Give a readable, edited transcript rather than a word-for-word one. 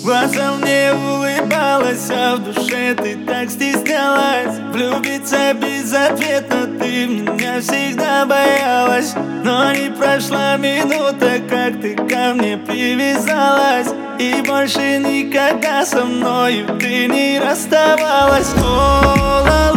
Глазом мне улыбалась, а в душе ты так стеснялась. Влюбиться безответно ты меня всегда боялась. Но не прошла минута, как ты ко мне привязалась, и больше никогда со мною ты не расставалась. О,